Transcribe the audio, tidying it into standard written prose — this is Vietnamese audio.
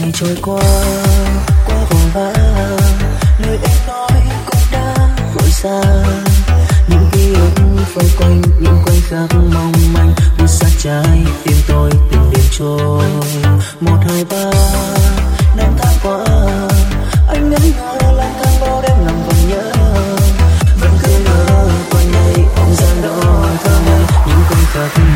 ngày trôi qua quá vội vã, lời em nói cũng đã vội xa. Những ký ức vây quanh những khoảnh khắc mong manh vút sát trái tim tôi từng đêm trôi. 1, 2, 3 năm tháng qua, anh ngẩn ngơ lang thang bao đêm lòng vẫn nhớ, vẫn cứ ngỡ qua ngày không gian đó thôi. Những khoảnh khắc